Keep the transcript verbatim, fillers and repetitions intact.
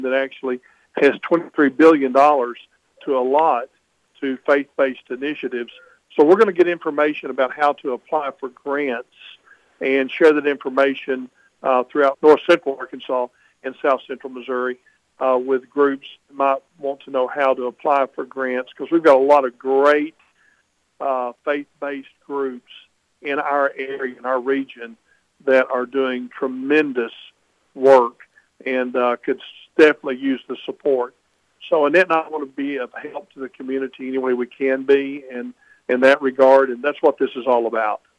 that actually has twenty-three billion dollars to allot to faith-based initiatives. So we're going to get information about how to apply for grants and share that information uh, throughout north central Arkansas and south central Missouri uh, with groups that might want to know how to apply for grants, because we've got a lot of great uh, faith-based groups in our area, in our region, that are doing tremendous work and uh, could definitely use the support. So Annette and I want to be of help to the community any way we can be, and in that regard, and that's what this is all about.